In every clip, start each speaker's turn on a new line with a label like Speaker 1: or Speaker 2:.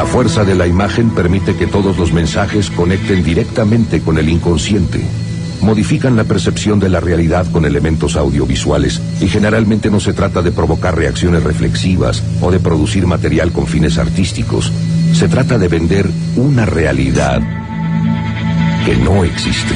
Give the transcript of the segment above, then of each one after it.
Speaker 1: La fuerza de la imagen permite que todos los mensajes conecten directamente con el inconsciente. Modifican la percepción de la realidad con elementos audiovisuales y generalmente no se trata de provocar reacciones reflexivas o de producir material con fines artísticos. Se trata de vender una realidad que no existe.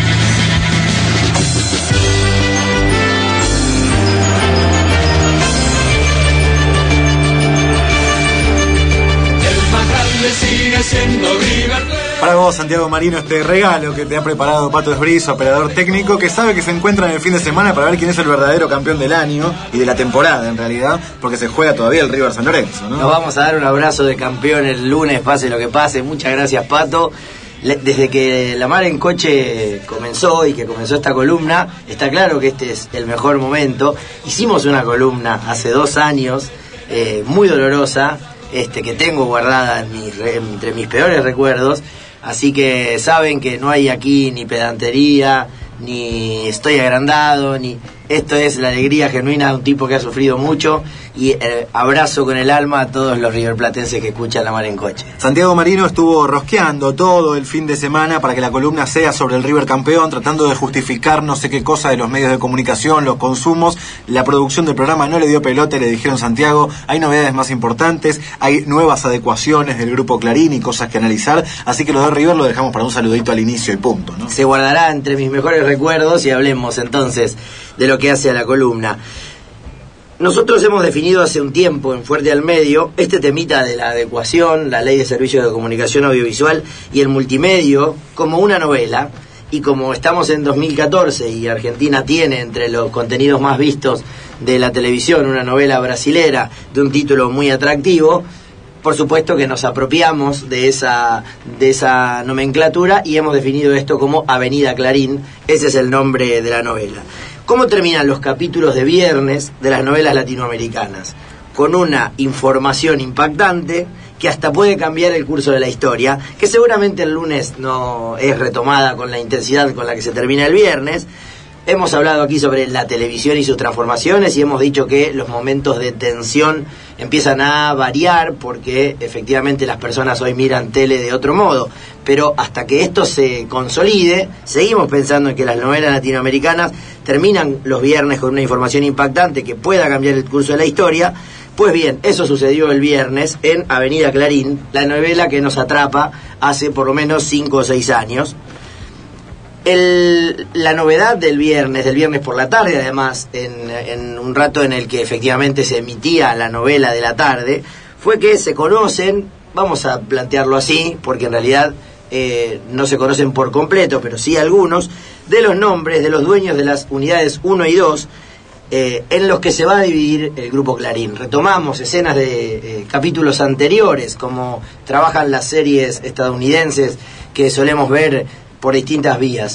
Speaker 2: El más grande sigue siendo River Plate.
Speaker 3: Para vos, Santiago Marino, este regalo que te ha preparado Pato Esbriz, operador técnico, que sabe que se encuentra en el fin de semana para ver quién es el verdadero campeón del año y de la temporada, en realidad, porque se juega todavía el River San Lorenzo, ¿no?
Speaker 4: Nos vamos a dar un abrazo de campeón el lunes, pase lo que pase. Muchas gracias, Pato. Desde que La Mar en Coche comenzó y que comenzó esta columna, está claro que este es el mejor momento. Hicimos una columna hace 2 años, muy dolorosa, que tengo guardada entre mis peores recuerdos. Así que saben que no hay aquí ni pedantería, ni estoy agrandado, ni... Esto es la alegría genuina de un tipo que ha sufrido mucho, y abrazo con el alma a todos los riverplatenses que escuchan La Mar en Coche.
Speaker 3: Santiago Marino estuvo rosqueando todo el fin de semana para que la columna sea sobre el River campeón, tratando de justificar no sé qué cosa de los medios de comunicación, los consumos. La producción del programa no le dio pelota y le dijeron: Santiago, hay novedades más importantes, hay nuevas adecuaciones del grupo Clarín y cosas que analizar, así que lo de River lo dejamos para un saludito al inicio y punto, ¿no?
Speaker 4: Se guardará entre mis mejores recuerdos y hablemos entonces de lo que hace a la columna. Nosotros hemos definido hace un tiempo en Fuerte al Medio este temita de la adecuación, la ley de servicios de comunicación audiovisual y el multimedio como una novela, y como estamos en 2014 y Argentina tiene entre los contenidos más vistos de la televisión una novela brasilera de un título muy atractivo, por supuesto que nos apropiamos de esa nomenclatura y hemos definido esto como Avenida Clarín. Ese es el nombre de la novela. ¿Cómo terminan los capítulos de viernes de las novelas latinoamericanas? Con una información impactante que hasta puede cambiar el curso de la historia, que seguramente el lunes no es retomada con la intensidad con la que se termina el viernes. Hemos hablado aquí sobre la televisión y sus transformaciones y hemos dicho que los momentos de tensión empiezan a variar porque efectivamente las personas hoy miran tele de otro modo. Pero hasta que esto se consolide, seguimos pensando en que las novelas latinoamericanas terminan los viernes con una información impactante que pueda cambiar el curso de la historia. Pues bien, eso sucedió el viernes en Avenida Clarín, la novela que nos atrapa hace por lo menos 5 o 6 años. La novedad del viernes por la tarde, además, en un rato en el que efectivamente se emitía la novela de la tarde, fue que se conocen, vamos a plantearlo así, porque en realidad no se conocen por completo, pero sí algunos, de los nombres de los dueños de las unidades 1 y 2, en los que se va a dividir el grupo Clarín. Retomamos escenas de capítulos anteriores, como trabajan las series estadounidenses que solemos ver por distintas vías.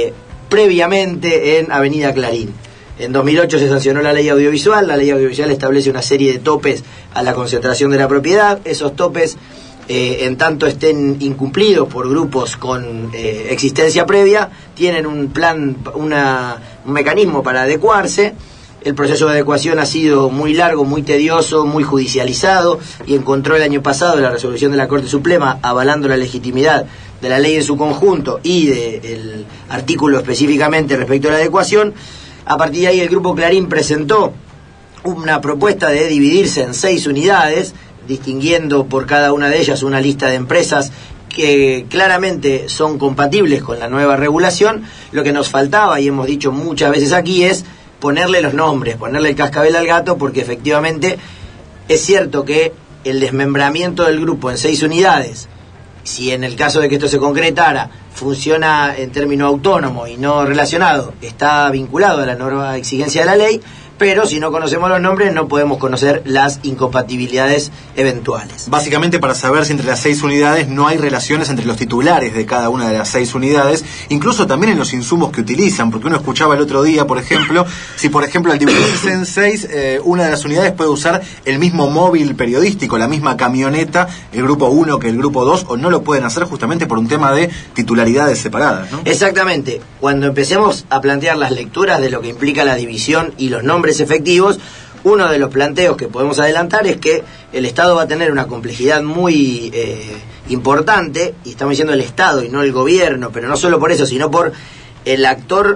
Speaker 4: Previamente en Avenida Clarín, en 2008 se sancionó la ley audiovisual. La ley audiovisual establece una serie de topes a la concentración de la propiedad. Esos topes, en tanto estén incumplidos por grupos con existencia previa, tienen un plan, un mecanismo para adecuarse. El proceso de adecuación ha sido muy largo, muy tedioso, muy judicializado, y encontró el año pasado la resolución de la Corte Suprema avalando la legitimidad de la ley en su conjunto y del artículo específicamente respecto a la adecuación. A partir de ahí el grupo Clarín presentó una propuesta de dividirse en 6 unidades, distinguiendo por cada una de ellas una lista de empresas que claramente son compatibles con la nueva regulación. Lo que nos faltaba, y hemos dicho muchas veces aquí, es ponerle los nombres, ponerle el cascabel al gato, porque efectivamente es cierto que el desmembramiento del grupo en 6 unidades, si en el caso de que esto se concretara, funciona en término autónomo y no relacionado, está vinculado a la nueva exigencia de la ley, pero si no conocemos los nombres no podemos conocer las incompatibilidades eventuales.
Speaker 3: Básicamente para saber si entre las 6 unidades no hay relaciones entre los titulares de cada una de las 6 unidades, incluso también en los insumos que utilizan, porque uno escuchaba el otro día, por ejemplo, si por ejemplo al dividirse en 6, una de las unidades puede usar el mismo móvil periodístico, la misma camioneta, el grupo 1 que el grupo 2, o no lo pueden hacer justamente por un tema de titularidades separadas, ¿no?
Speaker 4: Exactamente. Cuando empecemos a plantear las lecturas de lo que implica la división y los nombres efectivos, uno de los planteos que podemos adelantar es que el Estado va a tener una complejidad muy importante, y estamos diciendo el Estado y no el gobierno, pero no solo por eso, sino por el actor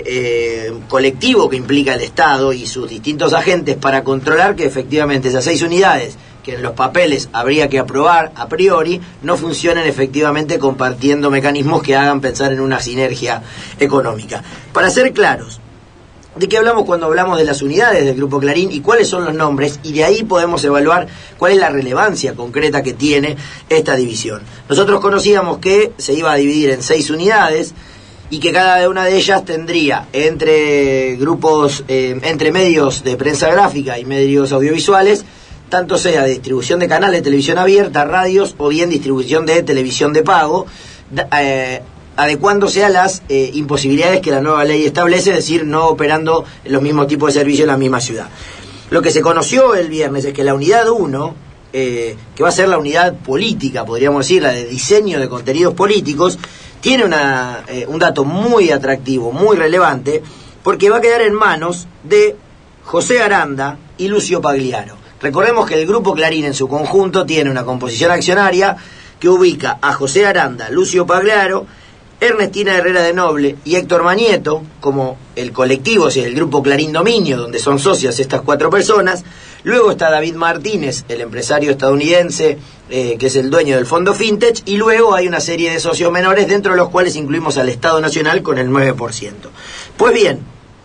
Speaker 4: colectivo que implica el Estado y sus distintos agentes para controlar que efectivamente esas 6 unidades que en los papeles habría que aprobar a priori no funcionen efectivamente compartiendo mecanismos que hagan pensar en una sinergia económica. Para ser claros, ¿de qué hablamos cuando hablamos de las unidades del Grupo Clarín y cuáles son los nombres? Y de ahí podemos evaluar cuál es la relevancia concreta que tiene esta división. Nosotros conocíamos que se iba a dividir en 6 unidades y que cada una de ellas tendría entre grupos, entre medios de prensa gráfica y medios audiovisuales, tanto sea de distribución de canales de televisión abierta, radios o bien distribución de televisión de pago, adecuándose a las imposibilidades que la nueva ley establece, es decir, no operando los mismos tipos de servicios en la misma ciudad. Lo que se conoció el viernes es que la unidad 1, que va a ser la unidad política, podríamos decir, la de diseño de contenidos políticos, tiene un dato muy atractivo, muy relevante, porque va a quedar en manos de José Aranda y Lucio Pagliaro. Recordemos que el Grupo Clarín en su conjunto tiene una composición accionaria que ubica a José Aranda, Lucio Pagliaro, Ernestina Herrera de Noble y Héctor Manieto como el colectivo, o sea, el Grupo Clarín Dominio, donde son socias estas 4 personas. Luego está David Martínez, el empresario estadounidense que es el dueño del fondo Fintech, y luego hay una serie de socios menores, dentro de los cuales incluimos al Estado Nacional con el 9%. Pues bien,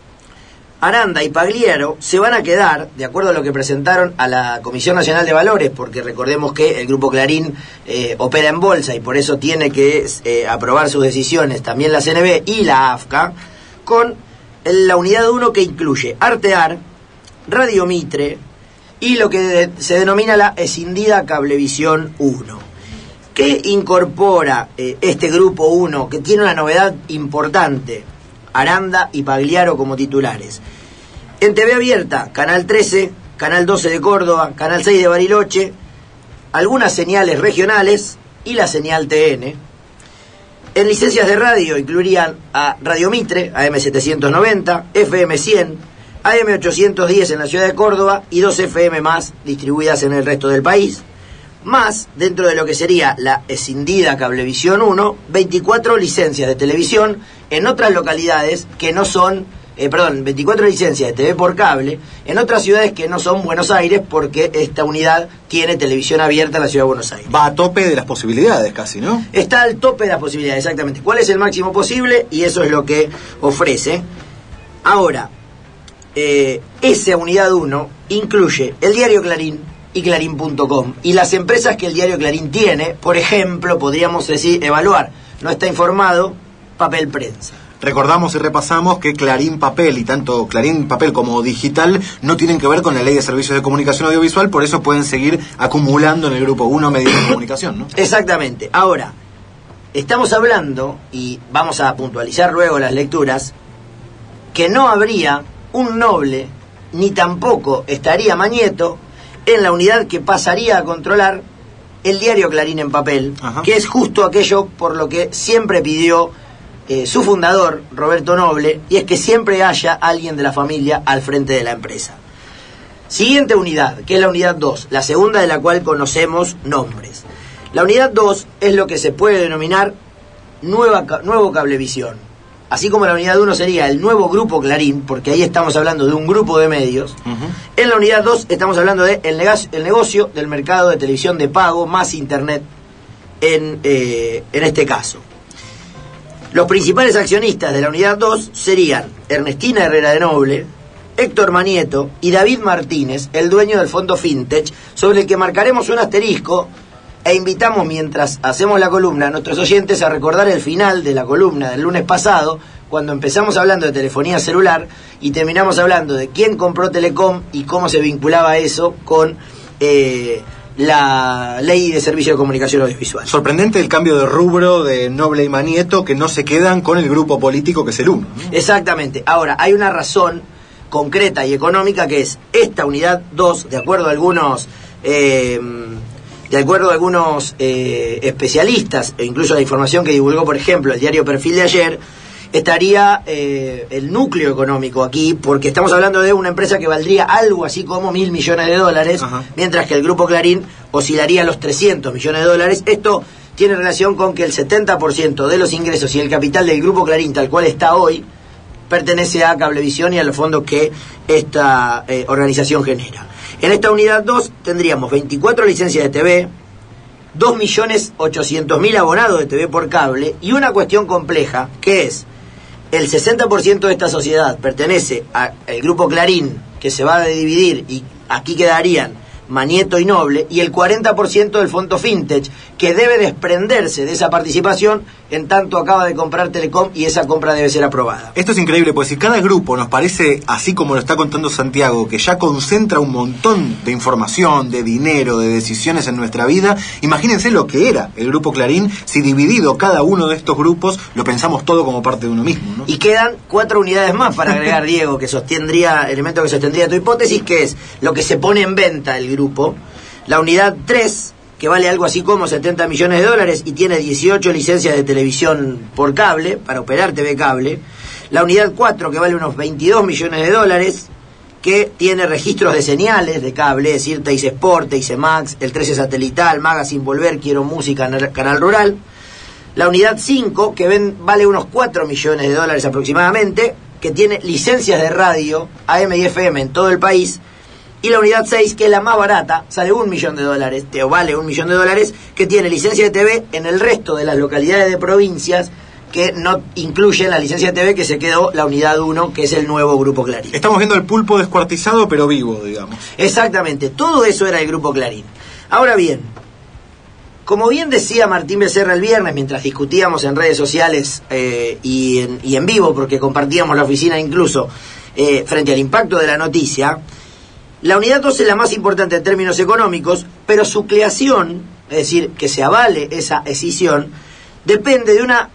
Speaker 4: Aranda y Pagliaro se van a quedar, de acuerdo a lo que presentaron a la Comisión Nacional de Valores, porque recordemos que el Grupo Clarín opera en bolsa y por eso tiene que aprobar sus decisiones también la CNB y la AFCA, con la unidad 1 que incluye Artear, Radio Mitre y lo que se denomina la escindida Cablevisión 1. ¿Qué incorpora este Grupo 1 que tiene una novedad importante? Aranda y Pagliaro como titulares. En TV abierta, Canal 13, Canal 12 de Córdoba, Canal 6 de Bariloche, algunas señales regionales y la señal TN. En licencias de radio incluirían a Radio Mitre, AM 790, FM 100, AM 810 en la ciudad de Córdoba y 2 FM más distribuidas en el resto del país. Más, dentro de lo que sería la escindida Cablevisión 1, 24 licencias de televisión en otras localidades que no son, 24 licencias de TV por cable en otras ciudades que no son Buenos Aires, porque esta unidad tiene televisión abierta en la ciudad de Buenos Aires.
Speaker 3: Va a tope de las posibilidades casi, ¿no?
Speaker 4: Está al tope de las posibilidades, exactamente. ¿Cuál es el máximo posible? Y eso es lo que ofrece. Ahora, esa unidad 1 incluye el diario Clarín y Clarín.com y las empresas que el diario Clarín tiene. Por ejemplo, podríamos decir, evaluar, no está informado, Papel Prensa.
Speaker 3: Recordamos y repasamos que Clarín Papel y tanto Clarín Papel como Digital no tienen que ver con la Ley de Servicios de Comunicación Audiovisual, por eso pueden seguir acumulando en el Grupo 1 medios de comunicación, ¿no?
Speaker 4: Exactamente. Ahora, estamos hablando, y vamos a puntualizar luego las lecturas, que no habría un Noble, ni tampoco estaría Manieto en la unidad que pasaría a controlar el diario Clarín en papel. Ajá. Que es justo aquello por lo que siempre pidió su fundador, Roberto Noble, y es que siempre haya alguien de la familia al frente de la empresa. Siguiente unidad, que es la unidad 2, la segunda de la cual conocemos nombres. La unidad 2 es lo que se puede denominar nuevo Cablevisión. Así como la unidad 1 sería el nuevo Grupo Clarín, porque ahí estamos hablando de un grupo de medios. En la unidad 2 estamos hablando de el negocio del mercado de televisión de pago más internet en este caso. Los principales accionistas de la unidad 2 serían Ernestina Herrera de Noble, Héctor Manieto y David Martínez, el dueño del fondo Fintech, sobre el que marcaremos un asterisco e invitamos, mientras hacemos la columna, a nuestros oyentes a recordar el final de la columna del lunes pasado, cuando empezamos hablando de telefonía celular y terminamos hablando de quién compró Telecom y cómo se vinculaba eso con la Ley de Servicios de Comunicación Audiovisual.
Speaker 3: Sorprendente el cambio de rubro de Noble y Manieto, que no se quedan con el grupo político que es el 1, ¿no? Exactamente.
Speaker 4: Ahora, hay una razón concreta y económica, que es esta unidad 2, de acuerdo a algunos especialistas, e incluso la información que divulgó, por ejemplo, el diario Perfil de ayer, estaría el núcleo económico aquí, porque estamos hablando de una empresa que valdría algo así como $1.000 millones, Ajá. Mientras que el Grupo Clarín oscilaría a los $300 millones. Esto tiene relación con que el 70% de los ingresos y el capital del Grupo Clarín, tal cual está hoy, pertenece a Cablevisión y a los fondos que esta organización genera. En esta unidad 2 tendríamos 24 licencias de TV, 2.800.000 abonados de TV por cable y una cuestión compleja que es el 60% de esta sociedad pertenece al Grupo Clarín, que se va a dividir y aquí quedarían Manieto y Noble, y el 40% del fondo Fintech, que debe desprenderse de esa participación en tanto acaba de comprar Telecom y esa compra debe ser aprobada.
Speaker 3: Esto es increíble, porque si cada grupo nos parece, así como lo está contando Santiago, que ya concentra un montón de información, de dinero, de decisiones en nuestra vida, imagínense lo que era el Grupo Clarín si dividido cada uno de estos grupos lo pensamos todo como parte de uno mismo, ¿no?
Speaker 4: Y quedan 4 unidades más para agregar, Diego, que sostendría, elemento que sostendría tu hipótesis, que es lo que se pone en venta el grupo, la unidad 3, que vale algo así como $70 millones y tiene 18 licencias de televisión por cable, para operar TV cable, la unidad 4, que vale unos $22 millones, que tiene registros de señales de cable, es decir, Teis Sport, Teis Max, el 13 satelital, Magazine Volver, Quiero Música, Canal Rural, la unidad 5, que vale unos $4 millones aproximadamente, que tiene licencias de radio AM y FM en todo el país, y la unidad 6, que es la más barata, sale $1 millón, o vale $1 millón, que tiene licencia de TV en el resto de las localidades de provincias que no incluyen la licencia de TV, que se quedó la unidad 1, que es el nuevo Grupo Clarín.
Speaker 3: Estamos viendo el pulpo descuartizado, pero vivo, digamos.
Speaker 4: Exactamente, todo eso era el Grupo Clarín. Ahora bien, como bien decía Martín Becerra el viernes, mientras discutíamos en redes sociales y en vivo, porque compartíamos la oficina incluso, frente al impacto de la noticia, la unidad 2 es la más importante en términos económicos, pero su creación, es decir, que se avale esa escisión, depende de una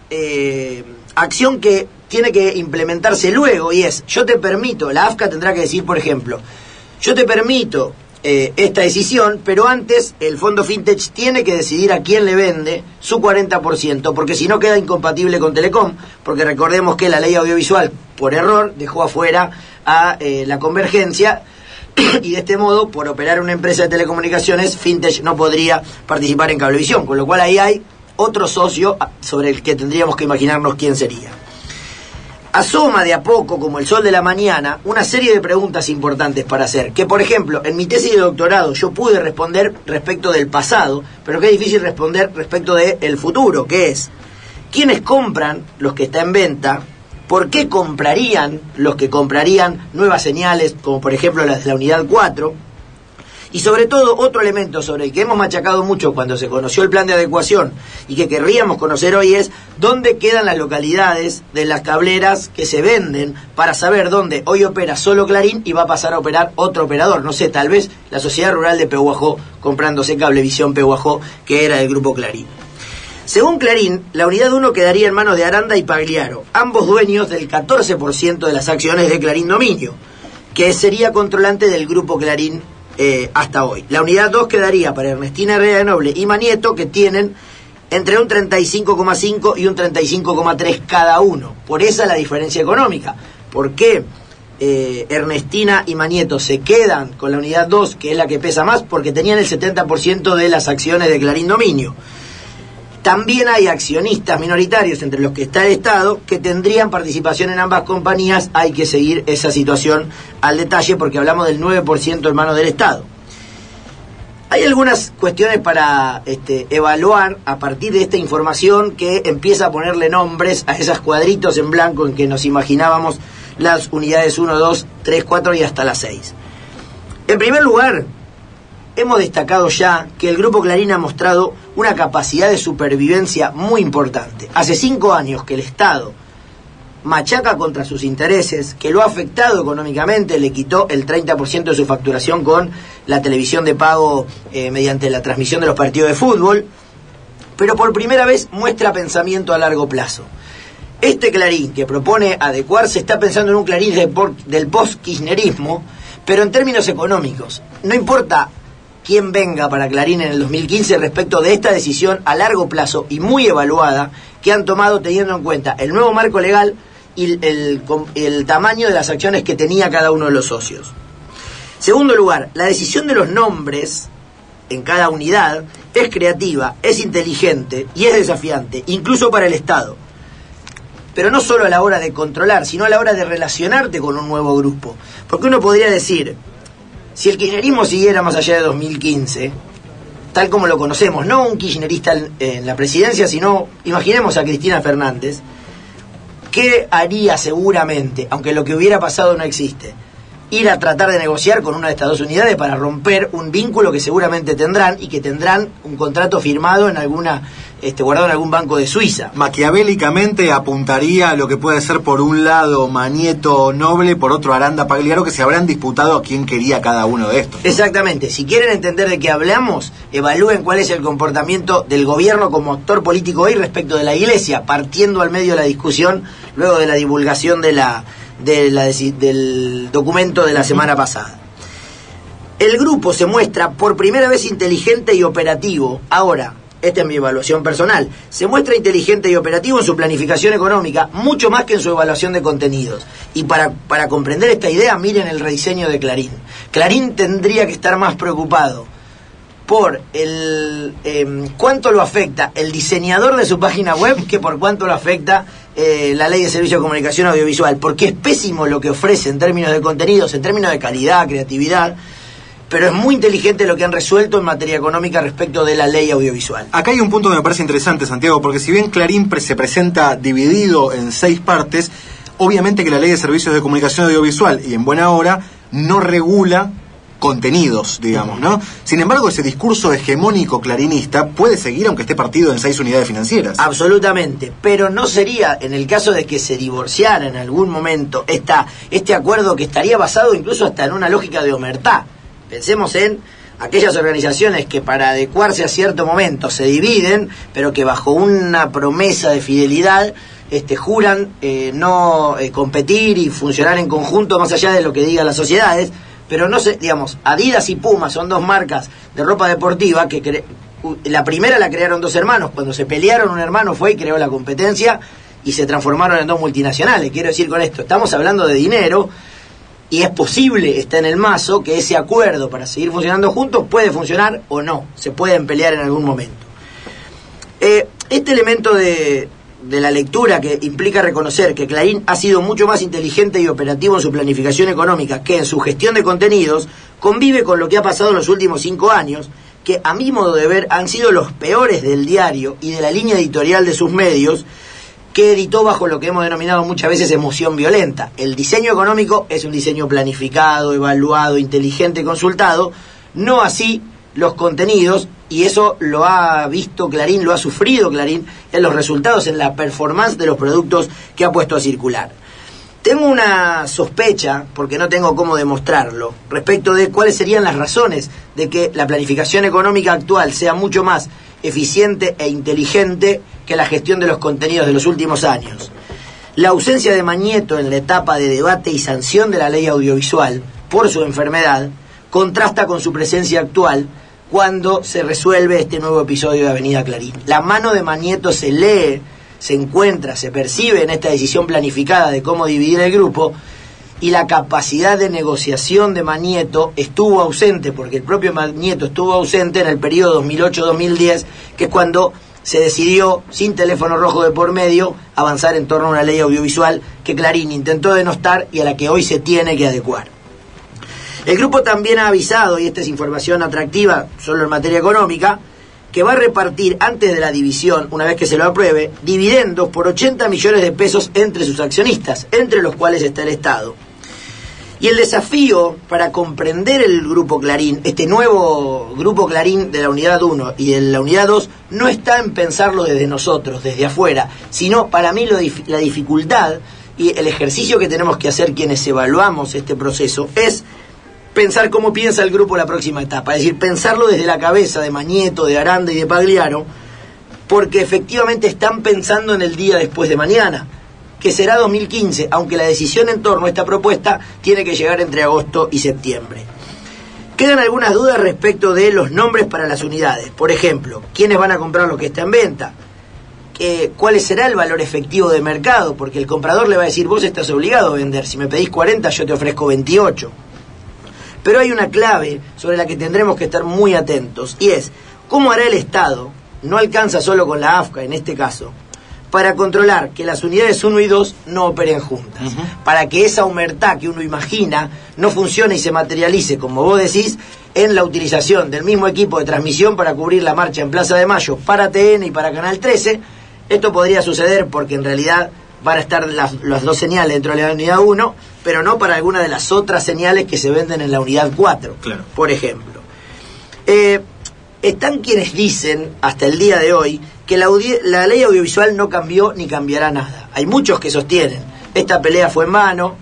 Speaker 4: acción que tiene que implementarse luego, y es, yo te permito, la AFCA tendrá que decir, por ejemplo, yo te permito esta decisión, pero antes el fondo Fintech tiene que decidir a quién le vende su 40%, porque si no queda incompatible con Telecom, porque recordemos que la ley audiovisual, por error, dejó afuera a la convergencia, y de este modo, por operar una empresa de telecomunicaciones, Fintech no podría participar en Cablevisión, con lo cual ahí hay otro socio sobre el que tendríamos que imaginarnos quién sería. Asoma de a poco, como el sol de la mañana, una serie de preguntas importantes para hacer, que por ejemplo, en mi tesis de doctorado yo pude responder respecto del pasado, pero que es difícil responder respecto del futuro, que es, ¿quiénes compran los que está en venta? ¿Por qué comprarían los que comprarían nuevas señales, como por ejemplo las de la unidad 4? Y sobre todo, otro elemento sobre el que hemos machacado mucho cuando se conoció el plan de adecuación y que querríamos conocer hoy es dónde quedan las localidades de las cableras que se venden para saber dónde hoy opera solo Clarín y va a pasar a operar otro operador. No sé, tal vez la Sociedad Rural de Pehuajó comprándose Cablevisión Pehuajó, que era del Grupo Clarín. Según Clarín, la unidad 1 quedaría en manos de Aranda y Pagliaro, ambos dueños del 14% de las acciones de Clarín Dominio, que sería controlante del Grupo Clarín hasta hoy. La unidad 2 quedaría para Ernestina Herrera de Noble y Manieto, que tienen entre un 35,5 y un 35,3 cada uno. Por esa la diferencia económica. ¿Por qué Ernestina y Manieto se quedan con la unidad 2, que es la que pesa más? Porque tenían el 70% de las acciones de Clarín Dominio. También hay accionistas minoritarios, entre los que está el Estado, que tendrían participación en ambas compañías. Hay que seguir esa situación al detalle porque hablamos del 9% en manos del Estado. Hay algunas cuestiones para evaluar a partir de esta información que empieza a ponerle nombres a esos cuadritos en blanco en que nos imaginábamos las unidades 1, 2, 3, 4 y hasta las 6. En primer lugar, hemos destacado ya que el Grupo Clarín ha mostrado una capacidad de supervivencia muy importante. Hace 5 años que el Estado machaca contra sus intereses, que lo ha afectado económicamente, le quitó el 30% de su facturación con la televisión de pago mediante la transmisión de los partidos de fútbol, pero por primera vez muestra pensamiento a largo plazo. Este Clarín que propone adecuarse está pensando en un Clarín del post-kirchnerismo, pero en términos económicos. No importa quién venga para Clarín en el 2015 respecto de esta decisión a largo plazo y muy evaluada que han tomado teniendo en cuenta el nuevo marco legal, y el tamaño de las acciones que tenía cada uno de los socios. Segundo lugar, la decisión de los nombres en cada unidad es creativa, es inteligente y es desafiante, incluso para el Estado. Pero no solo a la hora de controlar, sino a la hora de relacionarte con un nuevo grupo. Porque uno podría decir, si el kirchnerismo siguiera más allá de 2015, tal como lo conocemos, no un kirchnerista en la presidencia, sino, imaginemos a Cristina Fernández, ¿qué haría seguramente, aunque lo que hubiera pasado no existe? Ir a tratar de negociar con una de estas dos unidades para romper un vínculo que seguramente tendrán y que tendrán un contrato firmado en alguna guardado en algún banco de Suiza.
Speaker 3: Maquiavélicamente apuntaría a lo que puede ser por un lado Mañeto Noble, por otro Aranda Pagliaro, que se habrán disputado a quién quería cada uno de estos.
Speaker 4: Exactamente. Si quieren entender de qué hablamos, evalúen cuál es el comportamiento del gobierno como actor político hoy respecto de la Iglesia, partiendo al medio de la discusión luego de la divulgación del documento de la semana pasada. El grupo se muestra por primera vez inteligente y operativo. Ahora, esta es mi evaluación personal, se muestra inteligente y operativo en su planificación económica, mucho más que en su evaluación de contenidos. Y para comprender esta idea, miren el rediseño de Clarín. Clarín tendría que estar más preocupado por cuánto lo afecta el diseñador de su página web que por cuánto lo afecta la Ley de Servicios de Comunicación Audiovisual, porque es pésimo lo que ofrece en términos de contenidos, en términos de calidad, creatividad, pero es muy inteligente lo que han resuelto en materia económica respecto de la ley audiovisual.
Speaker 3: Acá hay un punto que me parece interesante, Santiago, porque si bien Clarín se presenta dividido en 6 partes, obviamente que la Ley de Servicios de Comunicación Audiovisual, y en buena hora, no regula contenidos, digamos, ¿no? Sin embargo, ese discurso hegemónico clarinista puede seguir aunque esté partido en 6 unidades financieras.
Speaker 4: Absolutamente, pero no sería, en el caso de que se divorciara en algún momento este acuerdo, que estaría basado incluso hasta en una lógica de omertá. Pensemos en aquellas organizaciones que para adecuarse a cierto momento se dividen, pero que bajo una promesa de fidelidad juran no competir y funcionar en conjunto más allá de lo que digan las sociedades. Pero no sé, digamos, Adidas y Puma son 2 marcas de ropa deportiva que la primera la crearon 2 hermanos. Cuando se pelearon, un hermano fue y creó la competencia y se transformaron en 2 multinacionales. Quiero decir con esto, estamos hablando de dinero. Y es posible, está en el mazo, que ese acuerdo para seguir funcionando juntos puede funcionar o no, se pueden pelear en algún momento. Este elemento de la lectura, que implica reconocer que Clarín ha sido mucho más inteligente y operativo en su planificación económica que en su gestión de contenidos, convive con lo que ha pasado en los últimos 5 años, que a mi modo de ver han sido los peores del diario y de la línea editorial de sus medios, que editó bajo lo que hemos denominado muchas veces emoción violenta. El diseño económico es un diseño planificado, evaluado, inteligente, consultado, no así los contenidos, y eso lo ha visto Clarín, lo ha sufrido Clarín en los resultados, en la performance de los productos que ha puesto a circular. Tengo una sospecha, porque no tengo cómo demostrarlo, respecto de cuáles serían las razones de que la planificación económica actual sea mucho más eficiente e inteligente que la gestión de los contenidos de los últimos años. La ausencia de Mañeto en la etapa de debate y sanción de la ley audiovisual por su enfermedad contrasta con su presencia actual cuando se resuelve este nuevo episodio de Avenida Clarín. La mano de Mañeto se lee, se encuentra, se percibe en esta decisión planificada de cómo dividir el grupo, y la capacidad de negociación de Mañeto estuvo ausente, porque el propio Mañeto estuvo ausente en el periodo 2008-2010, que es cuando se decidió, sin teléfono rojo de por medio, avanzar en torno a una ley audiovisual que Clarín intentó denostar y a la que hoy se tiene que adecuar. El grupo también ha avisado, y esta es información atractiva solo en materia económica, que va a repartir antes de la división, una vez que se lo apruebe, dividendos por 80 millones de pesos entre sus accionistas, entre los cuales está el Estado. Y el desafío para comprender el Grupo Clarín, este nuevo Grupo Clarín de la Unidad 1 y de la Unidad 2, no está en pensarlo desde nosotros, desde afuera, sino para mí la dificultad y el ejercicio que tenemos que hacer quienes evaluamos este proceso es pensar cómo piensa el grupo la próxima etapa, es decir, pensarlo desde la cabeza de Mañeto, de Aranda y de Pagliaro, porque efectivamente están pensando en el día después de mañana, que será 2015, aunque la decisión en torno a esta propuesta tiene que llegar entre agosto y septiembre. Quedan algunas dudas respecto de los nombres para las unidades. Por ejemplo, ¿quiénes van a comprar lo que está en venta? cuál será el valor efectivo de mercado, porque el comprador le va a decir, vos estás obligado a vender, si me pedís 40 yo te ofrezco 28. Pero hay una clave sobre la que tendremos que estar muy atentos, y es, ¿cómo hará el Estado? No alcanza solo con la AFCA en este caso, para controlar que las unidades 1 y 2 no operen juntas, para que esa humertad que uno imagina no funcione y se materialice, como vos decís, en la utilización del mismo equipo de transmisión para cubrir la marcha en Plaza de Mayo para TN y para Canal 13. Esto podría suceder porque en realidad van a estar las dos señales dentro de la unidad 1, pero no para alguna de las otras señales que se venden en la unidad 4, claro, por ejemplo. Están quienes dicen, hasta el día de hoy, que la ley audiovisual no cambió ni cambiará nada. Hay muchos que sostienen, esta pelea fue en vano,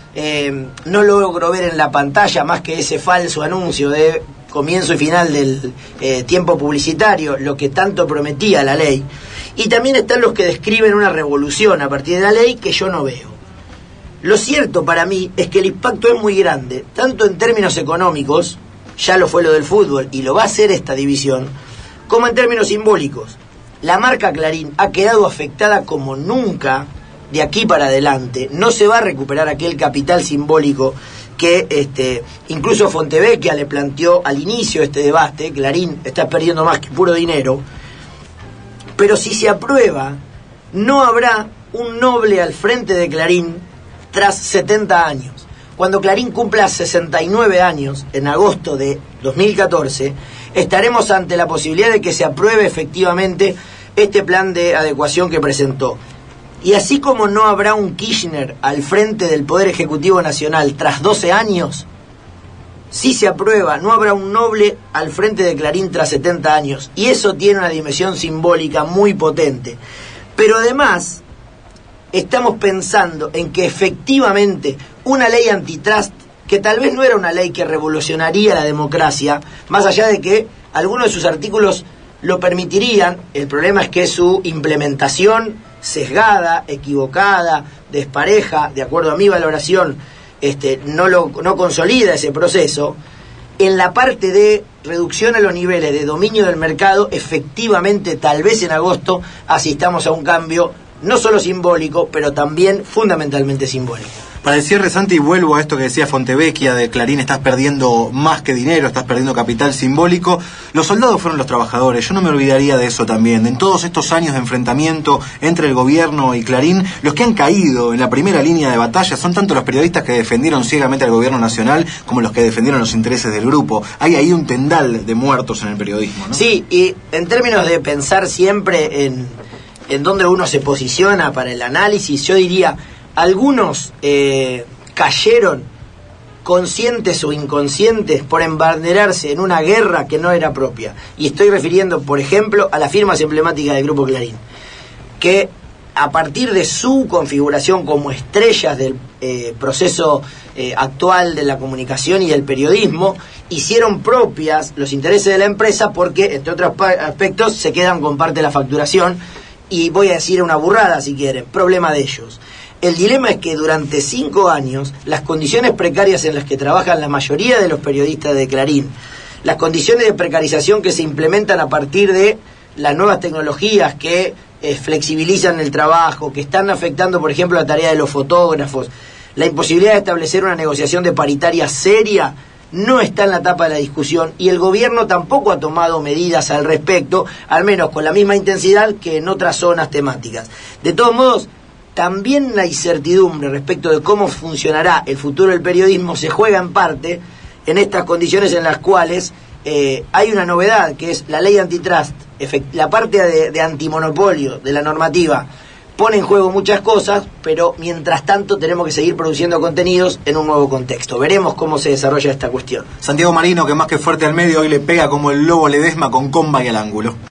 Speaker 4: no logro ver en la pantalla más que ese falso anuncio de comienzo y final del tiempo publicitario, lo que tanto prometía la ley. Y también están los que describen una revolución a partir de la ley que yo no veo. Lo cierto para mí es que el impacto es muy grande, tanto en términos económicos, ya lo fue lo del fútbol y lo va a ser esta división, como en términos simbólicos. La marca Clarín ha quedado afectada como nunca de aquí para adelante. No se va a recuperar aquel capital simbólico que incluso Fontevecchia le planteó al inicio de este debate. Clarín está perdiendo más que puro dinero. Pero si se aprueba, no habrá un noble al frente de Clarín tras 70 años. Cuando Clarín cumpla 69 años, en agosto de 2014, estaremos ante la posibilidad de que se apruebe efectivamente este plan de adecuación que presentó. Y así como no habrá un Kirchner al frente del Poder Ejecutivo Nacional tras 12 años, si se aprueba, no habrá un noble al frente de Clarín tras 70 años. Y eso tiene una dimensión simbólica muy potente. Pero además, estamos pensando en que efectivamente una ley antitrust, que tal vez no era una ley que revolucionaría la democracia, más allá de que algunos de sus artículos lo permitirían, el problema es que su implementación sesgada, equivocada, despareja, de acuerdo a mi valoración, no consolida ese proceso. En la parte de reducción a los niveles de dominio del mercado, efectivamente, tal vez en agosto asistamos a un cambio no solo simbólico, pero también fundamentalmente simbólico.
Speaker 3: Para el cierre, Santi, vuelvo a esto que decía Fontevecchia de Clarín: estás perdiendo más que dinero, estás perdiendo capital simbólico. Los soldados fueron los trabajadores, yo no me olvidaría de eso también. En todos estos años de enfrentamiento entre el gobierno y Clarín, los que han caído en la primera línea de batalla son tanto los periodistas que defendieron ciegamente al gobierno nacional como los que defendieron los intereses del grupo. Hay ahí un tendal de muertos en el periodismo, ¿no?
Speaker 4: Sí, y en términos de pensar siempre en dónde uno se posiciona para el análisis, yo diría, algunos cayeron conscientes o inconscientes por embanderarse en una guerra que no era propia. Y estoy refiriendo, por ejemplo, a las firmas emblemáticas del Grupo Clarín, que a partir de su configuración como estrellas del proceso actual de la comunicación y del periodismo, hicieron propias los intereses de la empresa porque, entre otros aspectos, se quedan con parte de la facturación. Y voy a decir una burrada si quieren, problema de ellos. El dilema es que durante 5 años, las condiciones precarias en las que trabajan la mayoría de los periodistas de Clarín, las condiciones de precarización que se implementan a partir de las nuevas tecnologías que flexibilizan el trabajo, que están afectando, por ejemplo, la tarea de los fotógrafos, la imposibilidad de establecer una negociación de paritaria seria, no está en la etapa de la discusión, y el gobierno tampoco ha tomado medidas al respecto, al menos con la misma intensidad que en otras zonas temáticas. De todos modos, también la incertidumbre respecto de cómo funcionará el futuro del periodismo se juega en parte en estas condiciones en las cuales hay una novedad, que es la ley antitrust. La parte de antimonopolio de la normativa pone en juego muchas cosas, pero mientras tanto tenemos que seguir produciendo contenidos en un nuevo contexto. Veremos cómo se desarrolla esta cuestión.
Speaker 3: Santiago Marino, que más que fuerte al medio, hoy le pega como el lobo Ledesma con comba y al ángulo.